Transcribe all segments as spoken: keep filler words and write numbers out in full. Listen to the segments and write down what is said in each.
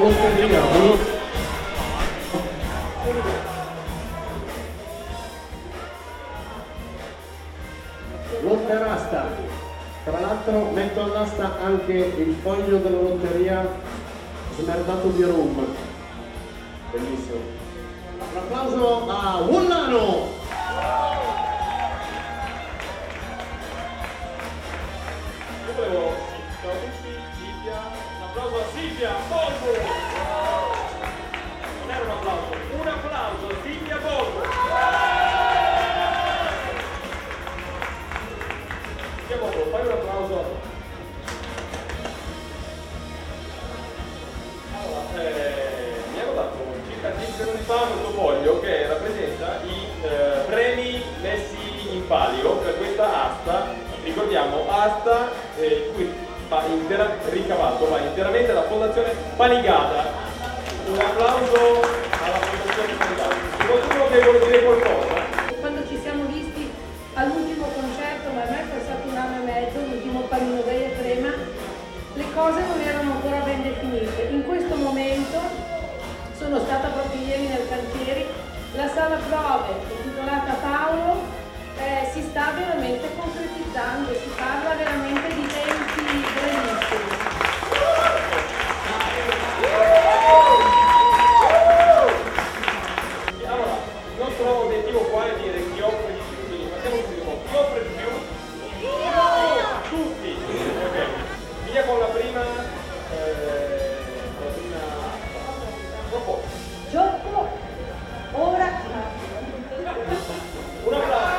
lotteria. Lotterasta. Tra l'altro metto all'asta anche il foglio della lotteria smerdato di rum. Bellissimo. Un applauso a Wollano. Io volevo, ciao a tutti, Silvia, un applauso a Silvia Bolbo! Non era un applauso, un applauso a Silvia Bolbo! Silvia Bolbo, fai un applauso. Allora, eh, mi hanno dato circa dieci secondi fa questo foglio che rappresenta i eh, premi messi in palio per questa asta. Ricordiamo, asta eh, il cui va intera, ricavato va interamente alla Fondazione Panigata. Un applauso alla Fondazione Panigata. Qualcuno che vuole dire qualcosa? Quando ci siamo visti all'ultimo concerto, ma ormai è passato un anno e mezzo, l'ultimo Panino Dei e Crema, le cose non erano ancora ben definite. In questo momento sono stata proprio ieri nel cantiere, la sala prove intitolata Paolo Eh, si sta veramente concretizzando, si parla veramente di tempi brevissimi. Allora, il nostro obiettivo qua è dire chi offre di più, quindi partiamo subito. Chi offre di più? Tutti! Ok. Via con la prima... Eh, con la prima... Dopo. Gioco, ora... Un applauso!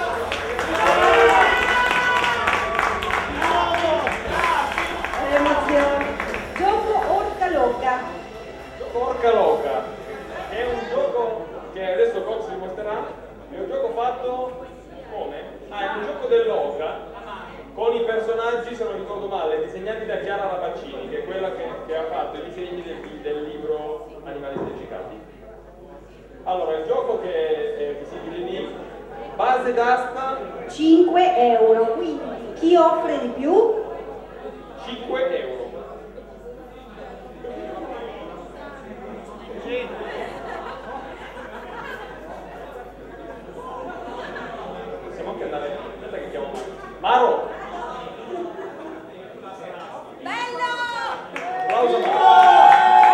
Gioco Orca Loca. Gioco Orca Loca è un gioco che adesso Cox si dimostrerà, è un gioco fatto come? Ah, è un gioco dell'oca con i personaggi, se non ricordo male, disegnati da Chiara Rapaccini, che è quella che, che ha fatto i disegni del, del libro Animali Stricicati. Allora, il gioco che è visibile lì, base d'asta cinque euro, quindi chi offre di più? cinque euro. Possiamo anche andare, aspetta che chiamo Maro. Bello! Applauso Maro.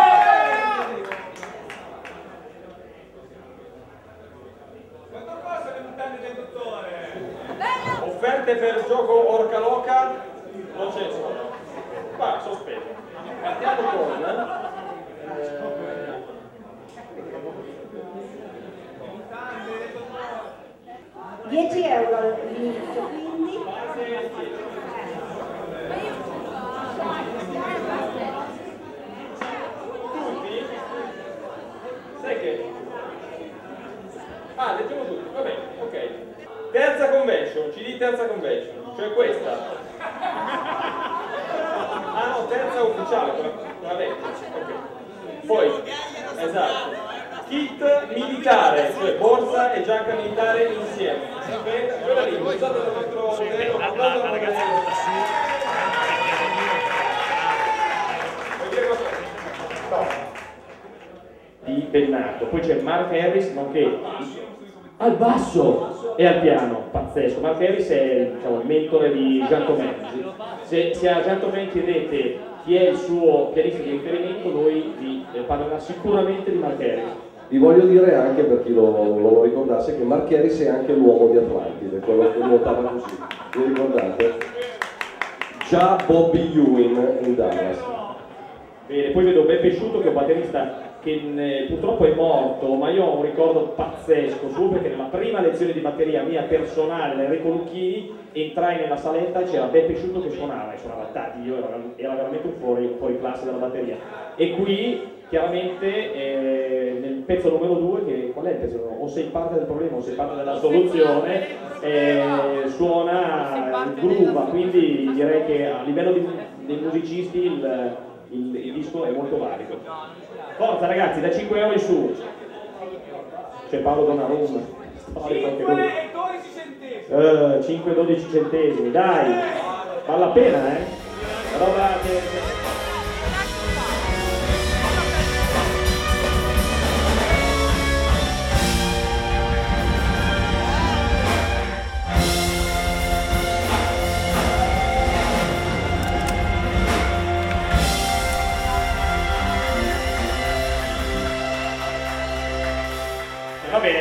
Quanto costa le mutande del dottore? Offerte per il gioco Orca Loca non ce ne sono. Va, sospeso. Partiamo con eh, dieci euro all'inizio, quindi... tutti? Sai che? Ah, leggiamo tutti, va bene, ok. Terza convention, C D terza convention, cioè questa. Ah no, terza ufficiale, quella vecchia, ok. Poi, esatto. Kit militare, cioè borsa e giacca militare insieme. Quella lì, usata dal nostro modello, applauso al modello. Vuoi dire qualcosa? No. Di Bennato, poi c'è Mark Harris, nonché al basso e al piano, pazzesco. Mark Harris è, diciamo, il mentore di Jean Thomain. Se, se a Jean Thomain chiedete chi è il suo pianista di riferimento, lui vi parlerà sicuramente di Mark Harris. Vi voglio dire anche, per chi lo, lo ricordasse, che Mark Harris è anche l'uomo di Atlantide, quello che nuotava così. Vi ricordate? Già Bobby Ewing in Dallas. Bene, poi vedo Beppe Sciuto, che è un batterista che eh, purtroppo è morto, ma io ho un ricordo pazzesco suo, perché nella prima lezione di batteria mia personale da Enrico Lucchini entrai nella saletta e c'era Beppe Sciuto che suonava, e suonava tanti, io era, era veramente un fuori, un fuori classe della batteria. E qui chiaramente eh, nel pezzo numero due, che qual è il pezzo? O sei parte del problema o sei parte della soluzione, eh, suona il groove, quindi direi che a livello di, dei musicisti il, il, il disco è molto valido. Forza ragazzi, da cinque euro in su. C'è Paolo Donnarumma. cinque e dodici centesimi. Uh, cinque dodici centesimi, dai, vale la pena, eh? Roba che...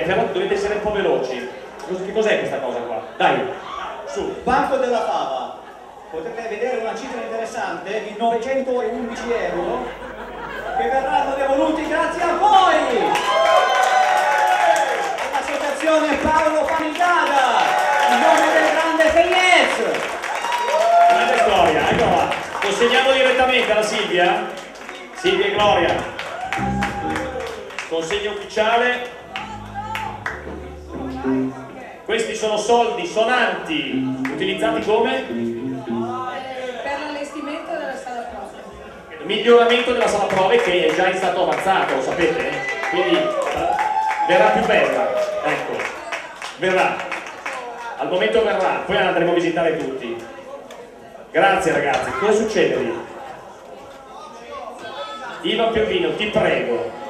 Eh, però dovete essere un po' veloci. Che cos'è questa cosa qua? Dai, su. Banco della Fava. Potete vedere una cifra interessante di novecentoundici euro che verranno devoluti grazie a voi! L'associazione Paolo Panigada, in nome del grande Fegnez! Grande storia, ecco qua. Consegniamo direttamente alla Silvia. Silvia e Gloria. Consegno ufficiale. Questi sono soldi sonanti, utilizzati come? Eh, per l'allestimento della sala prove. Miglioramento della sala prove che è già in stato avanzato, lo sapete? Quindi eh, verrà più bella, ecco, verrà, al momento verrà, poi andremo a visitare tutti. Grazie ragazzi, cosa succede lì? Ivan Piombino, ti prego.